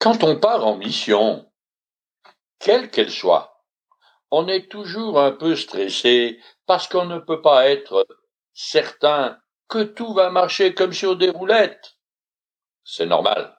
Quand on part en mission, quelle qu'elle soit, on est toujours un peu stressé parce qu'on ne peut pas être certain que tout va marcher comme sur des roulettes. C'est normal.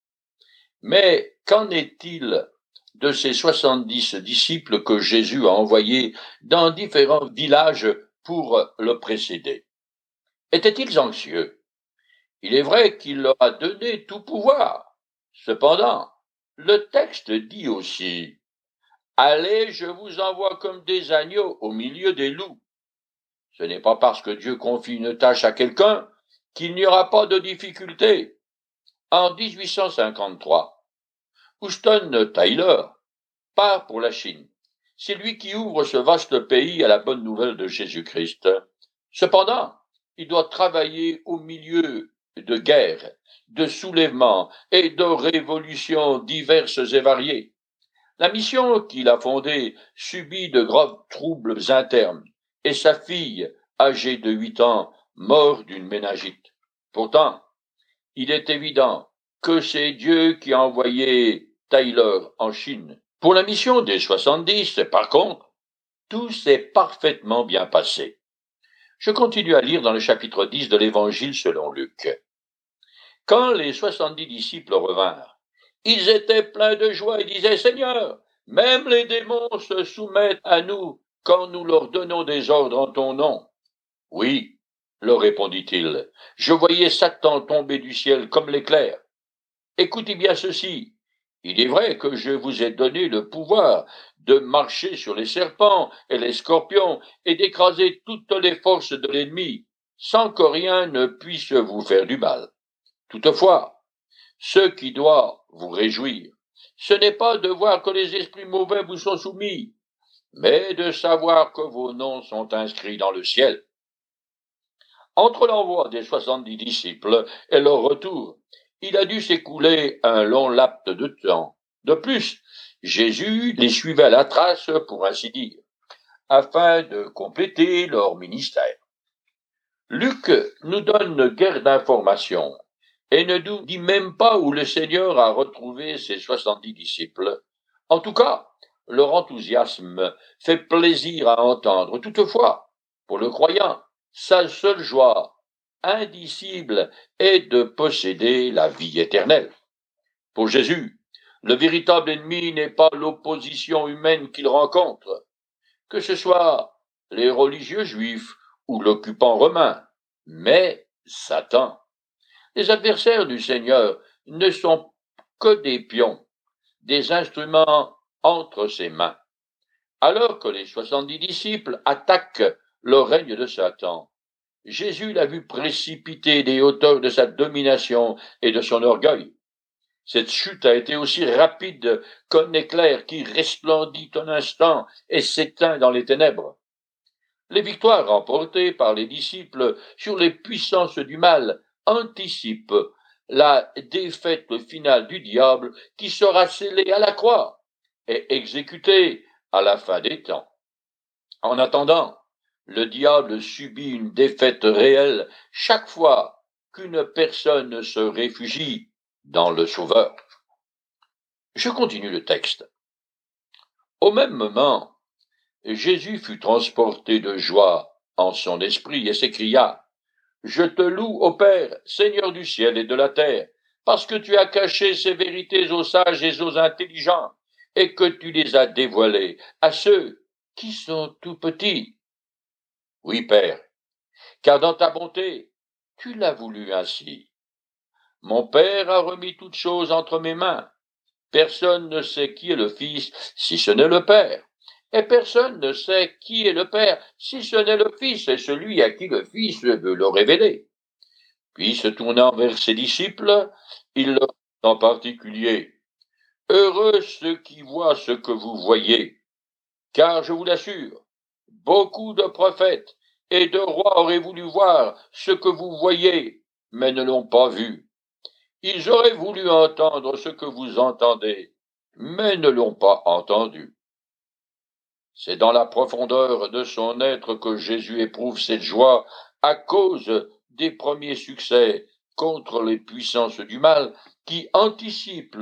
Mais qu'en est-il de ces 70 disciples que Jésus a envoyés dans différents villages pour le précéder? Étaient-ils anxieux? Il est vrai qu'il leur a donné tout pouvoir. Cependant, le texte dit aussi: Allez, je vous envoie comme des agneaux au milieu des loups. Ce n'est pas parce que Dieu confie une tâche à quelqu'un qu'il n'y aura pas de difficultés. En 1853, Houston Taylor part pour la Chine. C'est lui qui ouvre ce vaste pays à la bonne nouvelle de Jésus-Christ. Cependant, il doit travailler au milieu de guerres, de soulèvements et de révolutions diverses et variées. La mission qu'il a fondée subit de graves troubles internes et sa fille, âgée de 8 ans, meurt d'une méningite. Pourtant, il est évident que c'est Dieu qui a envoyé Tyler en Chine. Pour la mission des 70, par contre, tout s'est parfaitement bien passé. Je continue à lire dans le chapitre 10 de l'Évangile selon Luc. Quand les 70 disciples revinrent, ils étaient pleins de joie et disaient: Seigneur, même les démons se soumettent à nous quand nous leur donnons des ordres en ton nom. Oui, leur répondit-il, je voyais Satan tomber du ciel comme l'éclair. Écoutez bien ceci. Il est vrai que je vous ai donné le pouvoir de marcher sur les serpents et les scorpions et d'écraser toutes les forces de l'ennemi, sans que rien ne puisse vous faire du mal. Toutefois, ce qui doit vous réjouir, ce n'est pas de voir que les esprits mauvais vous sont soumis, mais de savoir que vos noms sont inscrits dans le ciel. Entre l'envoi des 70 disciples et leur retour, il a dû s'écouler un long laps de temps. De plus, Jésus les suivait à la trace, pour ainsi dire, afin de compléter leur ministère. Luc nous donne guère d'informations et ne nous dit même pas où le Seigneur a retrouvé ses 70 disciples. En tout cas, leur enthousiasme fait plaisir à entendre. Toutefois, pour le croyant, sa seule joie indicible est de posséder la vie éternelle. Pour Jésus, le véritable ennemi n'est pas l'opposition humaine qu'il rencontre, que ce soit les religieux juifs ou l'occupant romain, mais Satan. Les adversaires du Seigneur ne sont que des pions, des instruments entre ses mains. Alors que les 70 disciples attaquent le règne de Satan, Jésus l'a vu précipiter des hauteurs de sa domination et de son orgueil. Cette chute a été aussi rapide qu'un éclair qui resplendit un instant et s'éteint dans les ténèbres. Les victoires remportées par les disciples sur les puissances du mal anticipent la défaite finale du diable qui sera scellée à la croix et exécutée à la fin des temps. En attendant, le diable subit une défaite réelle chaque fois qu'une personne se réfugie dans le Sauveur. Je continue le texte. Au même moment, Jésus fut transporté de joie en son esprit et s'écria: Je te loue, ô Père, Seigneur du ciel et de la terre, parce que tu as caché ces vérités aux sages et aux intelligents, et que tu les as dévoilées à ceux qui sont tout petits. Oui, Père, car dans ta bonté, tu l'as voulu ainsi. Mon Père a remis toutes choses entre mes mains. Personne ne sait qui est le Fils, si ce n'est le Père. Et personne ne sait qui est le Père, si ce n'est le Fils, et celui à qui le Fils veut le révéler. Puis, se tournant vers ses disciples, il leur dit en particulier: Heureux ceux qui voient ce que vous voyez, car je vous l'assure, beaucoup de prophètes et de rois auraient voulu voir ce que vous voyez, mais ne l'ont pas vu. Ils auraient voulu entendre ce que vous entendez, mais ne l'ont pas entendu. C'est dans la profondeur de son être que Jésus éprouve cette joie à cause des premiers succès contre les puissances du mal qui anticipent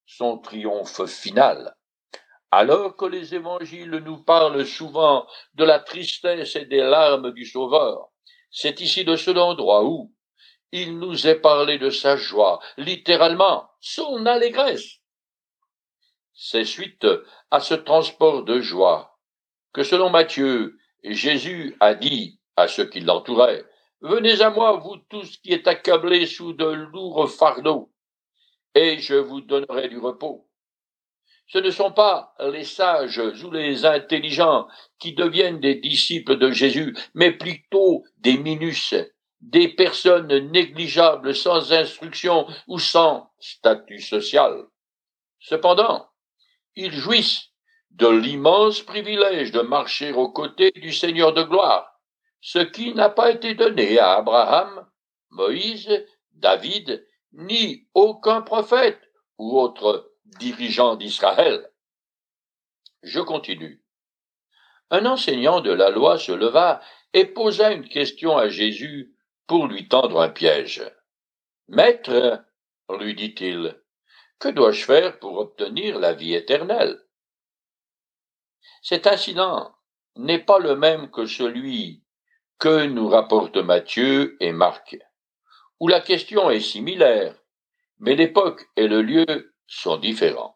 son triomphe final. Alors que les évangiles nous parlent souvent de la tristesse et des larmes du Sauveur, c'est ici de seul endroit où il nous est parlé de sa joie, littéralement son allégresse. C'est suite à ce transport de joie que, selon Matthieu, Jésus a dit à ceux qui l'entouraient: « Venez à moi, vous tous qui êtes accablés sous de lourds fardeaux, et je vous donnerai du repos. » Ce ne sont pas les sages ou les intelligents qui deviennent des disciples de Jésus, mais plutôt des minus, des personnes négligeables, sans instruction ou sans statut social. Cependant, ils jouissent de l'immense privilège de marcher aux côtés du Seigneur de gloire, ce qui n'a pas été donné à Abraham, Moïse, David, ni aucun prophète ou autre dirigeant d'Israël. Je continue. Un enseignant de la loi se leva et posa une question à Jésus pour lui tendre un piège. « Maître, lui dit-il, que dois-je faire pour obtenir la vie éternelle ?» Cet incident n'est pas le même que celui que nous rapportent Matthieu et Marc, où la question est similaire, mais l'époque et le lieu sont différents.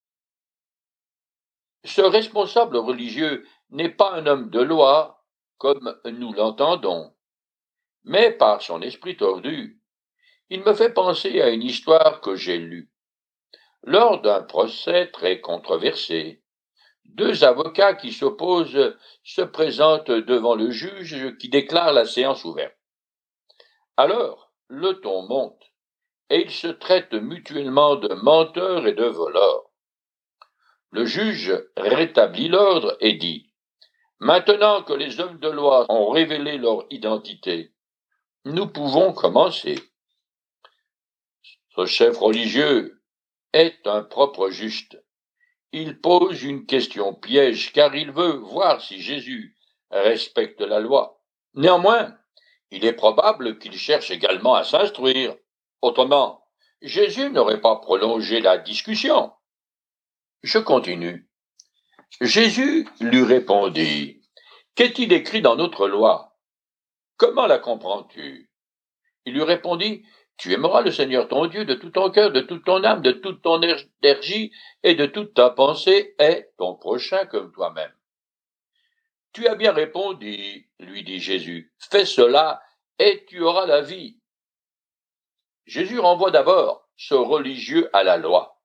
Ce responsable religieux n'est pas un homme de loi, comme nous l'entendons, mais par son esprit tordu, il me fait penser à une histoire que j'ai lue. Lors d'un procès très controversé, deux avocats qui s'opposent se présentent devant le juge qui déclare la séance ouverte. Alors, le ton monte, et ils se traitent mutuellement de menteurs et de voleurs. Le juge rétablit l'ordre et dit: « Maintenant que les hommes de loi ont révélé leur identité, nous pouvons commencer. » Ce chef religieux est un propre juste. Il pose une question piège car il veut voir si Jésus respecte la loi. Néanmoins, il est probable qu'il cherche également à s'instruire. Autrement, Jésus n'aurait pas prolongé la discussion. Je continue. Jésus lui répondit: « Qu'est-il écrit dans notre loi? Comment la comprends-tu » Il lui répondit: « Tu aimeras le Seigneur ton Dieu de tout ton cœur, de toute ton âme, de toute ton énergie et de toute ta pensée, et ton prochain comme toi-même. » « Tu as bien répondu, lui dit Jésus. Fais cela et tu auras la vie. » Jésus renvoie d'abord ce religieux à la loi.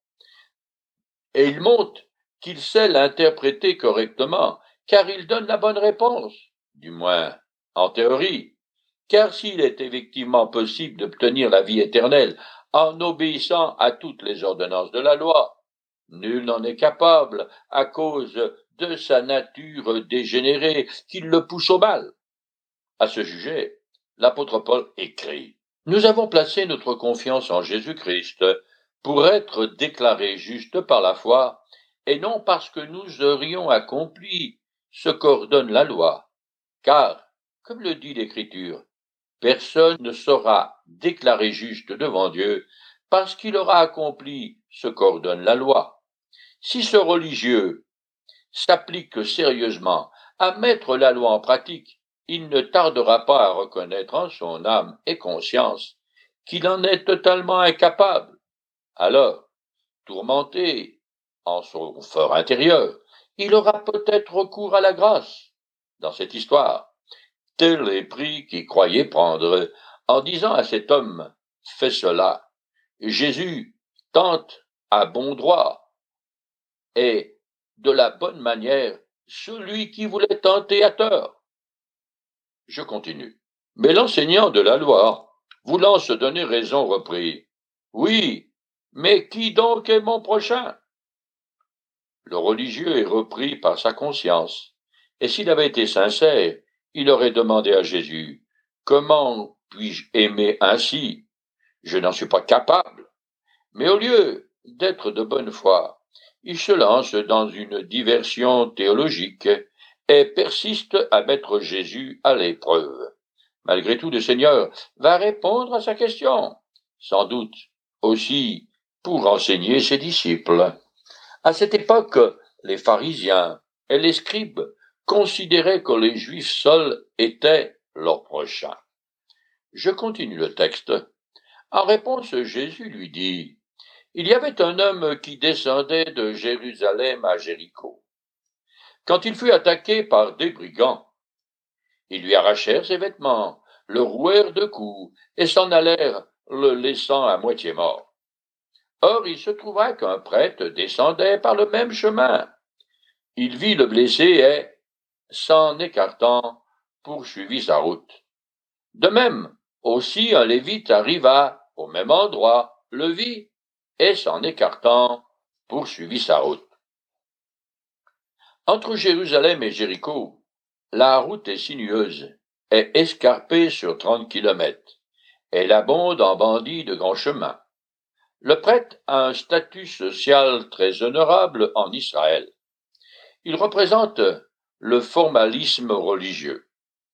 Et il montre qu'il sait l'interpréter correctement, car il donne la bonne réponse, du moins en théorie. Car s'il est effectivement possible d'obtenir la vie éternelle en obéissant à toutes les ordonnances de la loi, nul n'en est capable à cause de sa nature dégénérée qui le pousse au mal. À ce sujet, l'apôtre Paul écrit: « Nous avons placé notre confiance en Jésus-Christ pour être déclarés justes par la foi, et non parce que nous aurions accompli ce qu'ordonne la loi. Car, comme le dit l'Écriture, personne ne sera déclaré juste devant Dieu parce qu'il aura accompli ce qu'ordonne la loi. » Si ce religieux s'applique sérieusement à mettre la loi en pratique, il ne tardera pas à reconnaître en son âme et conscience qu'il en est totalement incapable. Alors, tourmenté en son fort intérieur, il aura peut-être recours à la grâce. Dans cette histoire, tel est pris qui croyait prendre en disant à cet homme: « Fais cela. » Jésus tente à bon droit et de la bonne manière celui qui voulait tenter à tort. Je continue. Mais l'enseignant de la loi, voulant se donner raison, reprit: « Oui, mais qui donc est mon prochain ?» Le religieux est repris par sa conscience, et s'il avait été sincère, il aurait demandé à Jésus: « Comment puis-je aimer ainsi? Je n'en suis pas capable. » Mais au lieu d'être de bonne foi, il se lance dans une diversion théologique et persiste à mettre Jésus à l'épreuve. Malgré tout, le Seigneur va répondre à sa question. Sans doute aussi pour enseigner ses disciples. À cette époque, les pharisiens et les scribes considéraient que les Juifs seuls étaient leurs prochains. Je continue le texte. En réponse, Jésus lui dit, « Il y avait un homme qui descendait de Jérusalem à Jéricho. Quand il fut attaqué par des brigands, ils lui arrachèrent ses vêtements, le rouèrent de coups et s'en allèrent, le laissant à moitié mort. Or, il se trouva qu'un prêtre descendait par le même chemin. Il vit le blessé et, s'en écartant, poursuivit sa route. De même, aussi un lévite arriva au même endroit, le vit, et s'en écartant, poursuivit sa route. Entre Jérusalem et Jéricho, la route est sinueuse et escarpée sur 30 kilomètres. Elle abonde en bandits de grands chemins. Le prêtre a un statut social très honorable en Israël. Il représente le formalisme religieux.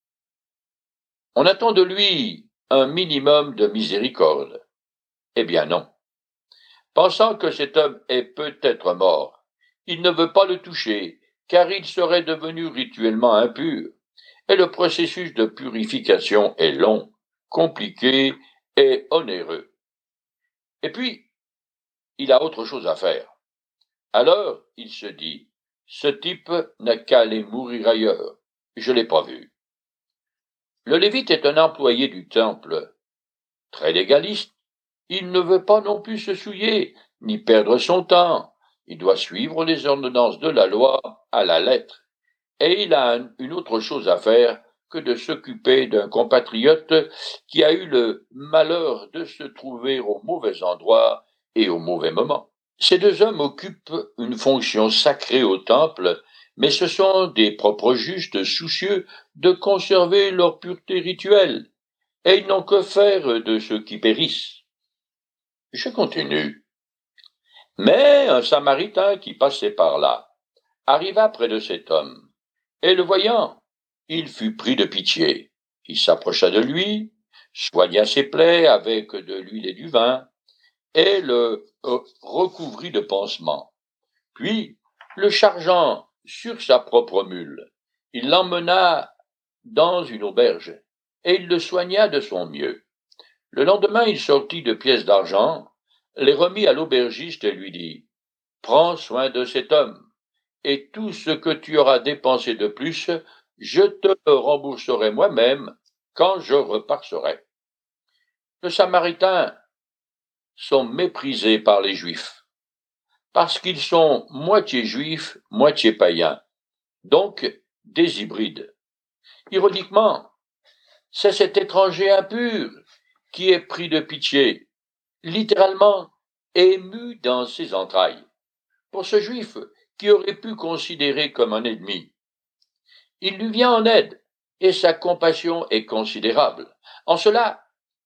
On attend de lui un minimum de miséricorde. Eh bien non. Pensant que cet homme est peut-être mort, il ne veut pas le toucher, car il serait devenu rituellement impur, et le processus de purification est long, compliqué et onéreux. Et puis, il a autre chose à faire. Alors, il se dit, ce type n'a qu'à aller mourir ailleurs, je l'ai pas vu. Le Lévite est un employé du temple, très légaliste. Il ne veut pas non plus se souiller, ni perdre son temps. Il doit suivre les ordonnances de la loi à la lettre. Et il a une autre chose à faire que de s'occuper d'un compatriote qui a eu le malheur de se trouver au mauvais endroit et au mauvais moment. Ces deux hommes occupent une fonction sacrée au temple, mais ce sont des propres justes soucieux de conserver leur pureté rituelle, et ils n'ont que faire de ceux qui périssent. Je continue. Mais un Samaritain qui passait par là arriva près de cet homme, et le voyant, il fut pris de pitié. Il s'approcha de lui, soigna ses plaies avec de l'huile et du vin, et le recouvrit de pansements. Puis, le chargeant sur sa propre mule, il l'emmena dans une auberge, et il le soigna de son mieux. Le lendemain, il sortit 2 pièces d'argent, les remit à l'aubergiste et lui dit, « Prends soin de cet homme, et tout ce que tu auras dépensé de plus, je te le rembourserai moi-même quand je repartirai. » Les Samaritains sont méprisés par les Juifs, parce qu'ils sont moitié juifs, moitié païens, donc des hybrides. Ironiquement, c'est cet étranger impur qui est pris de pitié, littéralement ému dans ses entrailles, pour ce juif qui aurait pu considérer comme un ennemi. Il lui vient en aide, et sa compassion est considérable. En cela,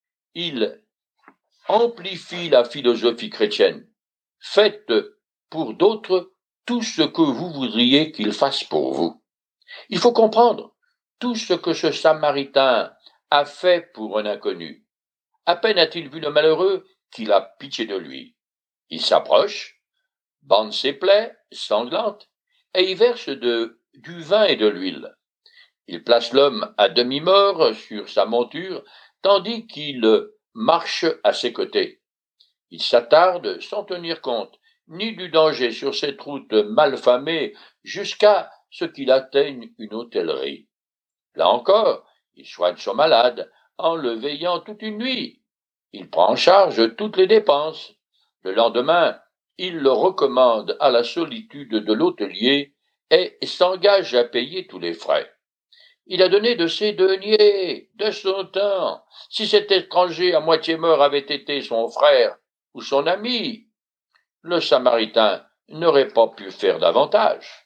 il amplifie la philosophie chrétienne. Faites pour d'autres tout ce que vous voudriez qu'ils fassent pour vous. Il faut comprendre tout ce que ce Samaritain a fait pour un inconnu. À peine a-t-il vu le malheureux qu'il a pitié de lui. Il s'approche, bande ses plaies sanglantes, et y verse du vin et de l'huile. Il place l'homme à demi-mort sur sa monture, tandis qu'il marche à ses côtés. Il s'attarde sans tenir compte ni du danger sur cette route malfamée jusqu'à ce qu'il atteigne une hôtellerie. Là encore, il soigne son malade en le veillant toute une nuit. Il prend en charge toutes les dépenses. Le lendemain, il le recommande à la solitude de l'hôtelier et s'engage à payer tous les frais. Il a donné de ses deniers, de son temps. Si cet étranger à moitié mort avait été son frère ou son ami, le Samaritain n'aurait pas pu faire davantage.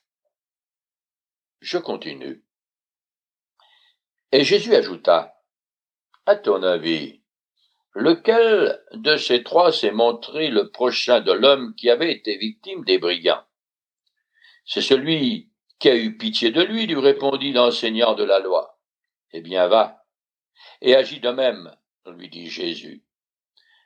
Je continue. Et Jésus ajouta, « À ton avis, lequel de ces trois s'est montré le prochain de l'homme qui avait été victime des brigands? » « C'est celui qui a eu pitié de lui, lui répondit l'enseignant de la loi. »« Eh bien, va, et agis de même, lui dit Jésus. »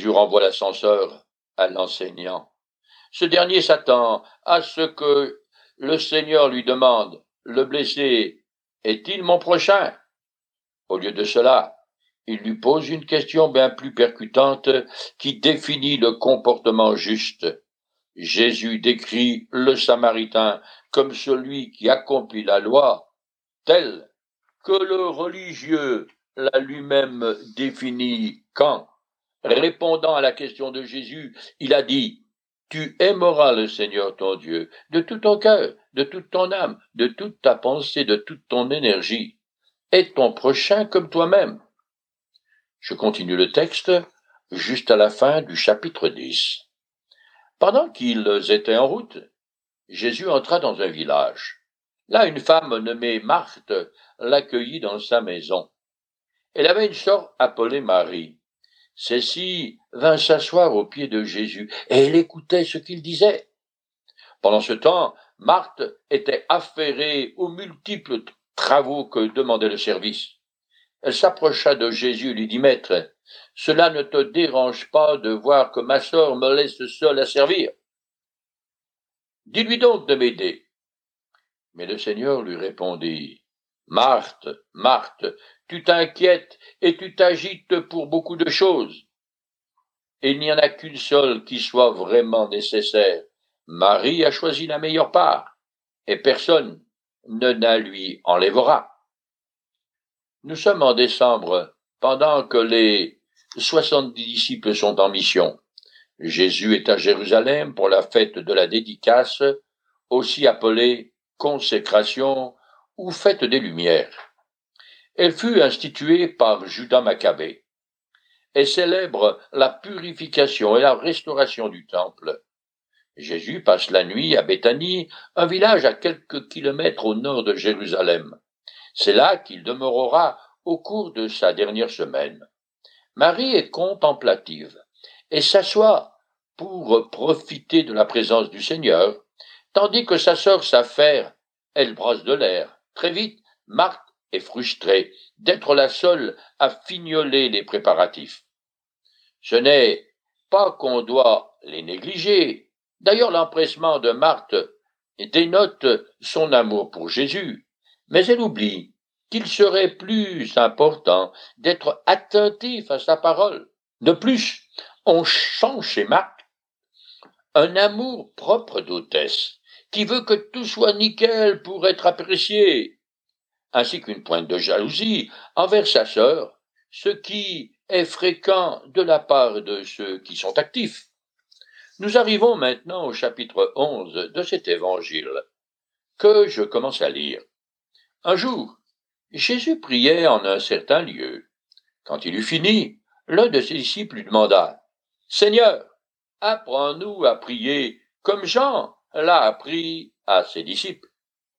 Jésus renvoie l'ascenseur à l'enseignant. Ce dernier s'attend à ce que le Seigneur lui demande, le blessé est-il mon prochain? Au lieu de cela, il lui pose une question bien plus percutante qui définit le comportement juste. Jésus décrit le Samaritain comme celui qui accomplit la loi, tel que le religieux l'a lui-même défini quand, répondant à la question de Jésus, il a dit « Tu aimeras le Seigneur ton Dieu de tout ton cœur, de toute ton âme, de toute ta pensée, de toute ton énergie, et ton prochain comme toi-même. » Je continue le texte juste à la fin du chapitre 10. Pendant qu'ils étaient en route, Jésus entra dans un village. Là, une femme nommée Marthe l'accueillit dans sa maison. Elle avait une sœur appelée Marie. Celle-ci vint s'asseoir aux pieds de Jésus, et elle écoutait ce qu'il disait. Pendant ce temps, Marthe était affairée aux multiples travaux que demandait le service. Elle s'approcha de Jésus et lui dit « Maître, cela ne te dérange pas de voir que ma sœur me laisse seule à servir? Dis-lui donc de m'aider. » Mais le Seigneur lui répondit « Marthe, Marthe, tu t'inquiètes et tu t'agites pour beaucoup de choses. Et il n'y en a qu'une seule qui soit vraiment nécessaire. Marie a choisi la meilleure part, et personne ne la lui enlèvera. » Nous sommes en décembre, pendant que les 70 disciples sont en mission. Jésus est à Jérusalem pour la fête de la dédicace, aussi appelée consécration ou fête des Lumières. Elle fut instituée par Judas Maccabée. Elle célèbre la purification et la restauration du temple. Jésus passe la nuit à Béthanie, un village à quelques kilomètres au nord de Jérusalem. C'est là qu'il demeurera au cours de sa dernière semaine. Marie est contemplative et s'assoit pour profiter de la présence du Seigneur, tandis que sa sœur s'affaire, elle brasse de l'air. Très vite, Marthe est frustrée d'être la seule à fignoler les préparatifs. Ce n'est pas qu'on doit les négliger. D'ailleurs, l'empressement de Marthe dénote son amour pour Jésus, mais elle oublie qu'il serait plus important d'être attentif à sa parole. De plus, on sent chez Marthe un amour propre d'hôtesse, qui veut que tout soit nickel pour être apprécié, ainsi qu'une pointe de jalousie envers sa sœur, ce qui est fréquent de la part de ceux qui sont actifs. Nous arrivons maintenant au chapitre 11 de cet évangile, que je commence à lire. Un jour, Jésus priait en un certain lieu. Quand il eut fini, l'un de ses disciples lui demanda « Seigneur, apprends-nous à prier comme Jean l'a appris à ses disciples. »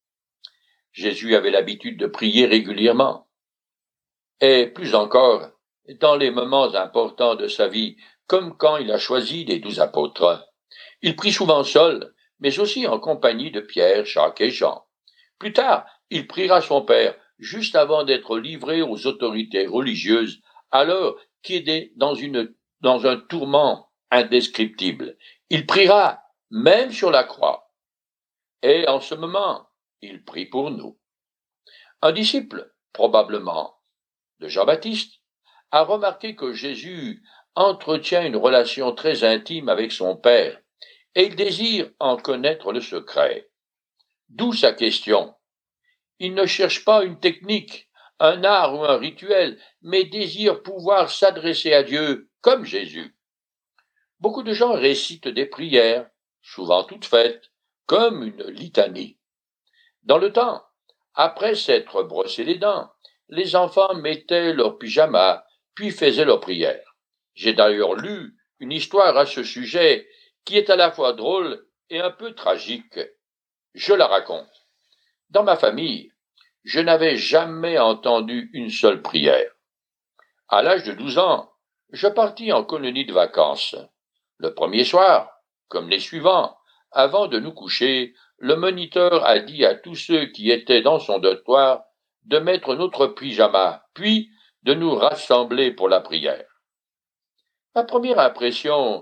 Jésus avait l'habitude de prier régulièrement, et plus encore dans les moments importants de sa vie, comme quand il a choisi les 12 apôtres. Il prie souvent seul, mais aussi en compagnie de Pierre, Jacques et Jean. Plus tard, il priera son Père, juste avant d'être livré aux autorités religieuses, alors qu'il est dans un tourment indescriptible. Il priera même sur la croix. Et en ce moment, il prie pour nous. Un disciple, probablement de Jean-Baptiste, a remarqué que Jésus entretient une relation très intime avec son Père, et il désire en connaître le secret. D'où sa question. Il ne cherche pas une technique, un art ou un rituel, mais désire pouvoir s'adresser à Dieu comme Jésus. Beaucoup de gens récitent des prières, souvent toutes faites, comme une litanie. Dans le temps, après s'être brossé les dents, les enfants mettaient leur pyjama, puis faisaient leur prière. J'ai d'ailleurs lu une histoire à ce sujet qui est à la fois drôle et un peu tragique. Je la raconte. Dans ma famille, je n'avais jamais entendu une seule prière. À l'âge de 12 ans, je partis en colonie de vacances. Le premier soir, comme les suivants, avant de nous coucher, le moniteur a dit à tous ceux qui étaient dans son dortoir de mettre notre pyjama, puis de nous rassembler pour la prière. Ma première impression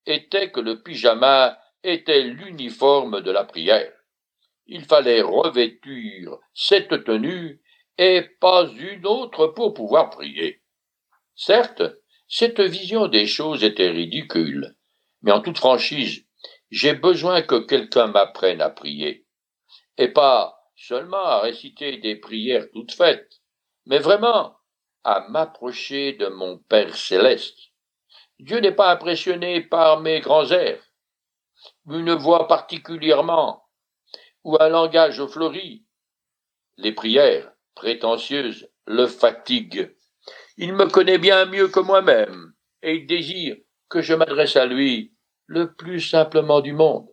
était que le pyjama était l'uniforme de la prière. Il fallait revêtir cette tenue et pas une autre pour pouvoir prier. Certes, cette vision des choses était ridicule, mais en toute franchise, j'ai besoin que quelqu'un m'apprenne à prier, et pas seulement à réciter des prières toutes faites, mais vraiment à m'approcher de mon Père céleste. Dieu n'est pas impressionné par mes grands airs, une voix particulièrement, ou un langage fleuri. Les prières prétentieuses le fatiguent. Il me connaît bien mieux que moi-même, et il désire que je m'adresse à lui le plus simplement du monde.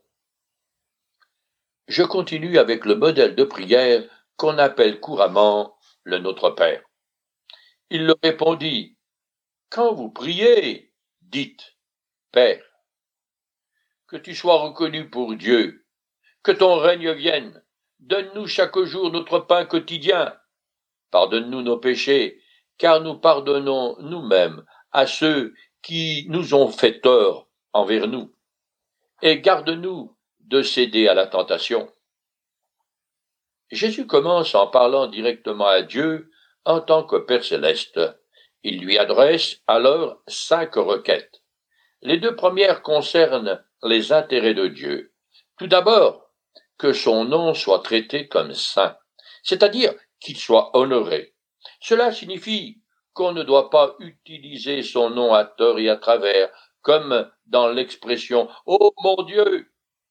Je continue avec le modèle de prière qu'on appelle couramment le Notre Père. Il leur répondit, « Quand vous priez, dites, Père, que tu sois reconnu pour Dieu, que ton règne vienne, donne-nous chaque jour notre pain quotidien, pardonne-nous nos péchés, car nous pardonnons nous-mêmes à ceux qui nous ont fait tort envers nous, et garde-nous de céder à la tentation. » Jésus commence en parlant directement à Dieu en tant que Père céleste. Il lui adresse alors 5 requêtes. Les 2 premières concernent les intérêts de Dieu. Tout d'abord, que son nom soit traité comme saint, c'est-à-dire qu'il soit honoré. Cela signifie qu'on ne doit pas utiliser son nom à tort et à travers, comme dans l'expression « Oh mon Dieu !»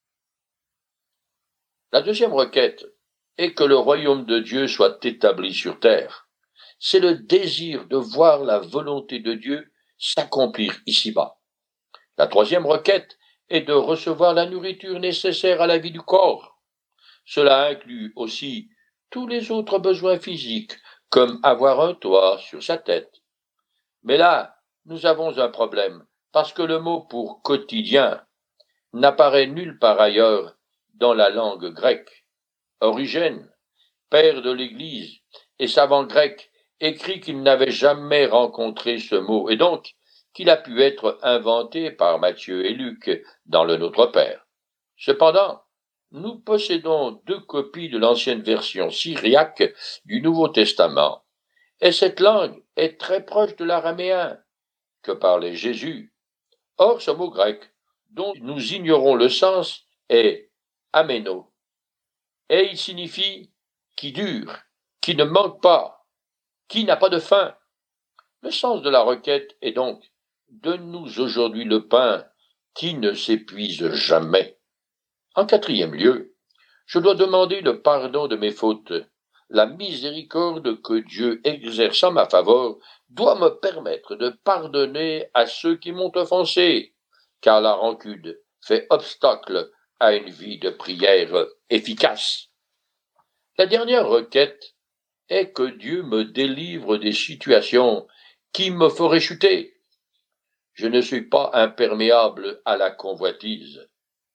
La deuxième requête est que le royaume de Dieu soit établi sur terre. C'est le désir de voir la volonté de Dieu s'accomplir ici-bas. La troisième requête est de recevoir la nourriture nécessaire à la vie du corps. Cela inclut aussi tous les autres besoins physiques, comme avoir un toit sur sa tête. Mais là, nous avons un problème, parce que le mot pour quotidien n'apparaît nulle part ailleurs dans la langue grecque. Origène, père de l'Église et savant grec, écrit qu'il n'avait jamais rencontré ce mot, et donc qu'il a pu être inventé par Matthieu et Luc dans le Notre Père. Cependant, nous possédons 2 copies de l'ancienne version syriaque du Nouveau Testament, et cette langue est très proche de l'araméen que parlait Jésus. Or, ce mot grec, dont nous ignorons le sens, est améno, et il signifie qui dure, qui ne manque pas, qui n'a pas de fin. Le sens de la requête est donc donne-nous aujourd'hui le pain qui ne s'épuise jamais. En 4e lieu, je dois demander le pardon de mes fautes. La miséricorde que Dieu exerce en ma faveur doit me permettre de pardonner à ceux qui m'ont offensé, car la rancune fait obstacle à une vie de prière efficace. La dernière requête est que Dieu me délivre des situations qui me feraient chuter. Je ne suis pas imperméable à la convoitise.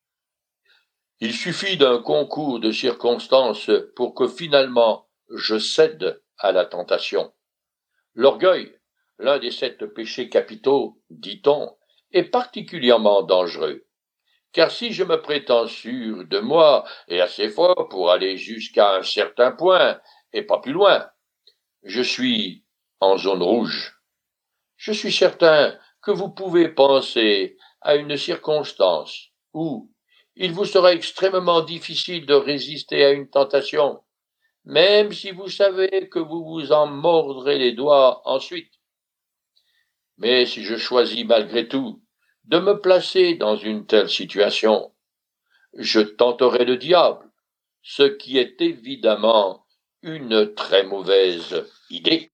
Il suffit d'un concours de circonstances pour que finalement je cède à la tentation. L'orgueil, l'un des 7 péchés capitaux, dit-on, est particulièrement dangereux. Car si je me prétends sûr de moi et assez fort pour aller jusqu'à un certain point et pas plus loin, je suis en zone rouge. Je suis certain que vous pouvez penser à une circonstance où il vous sera extrêmement difficile de résister à une tentation, même si vous savez que vous vous en mordrez les doigts ensuite. Mais si je choisis malgré tout de me placer dans une telle situation, je tenterai le diable, ce qui est évidemment une très mauvaise idée.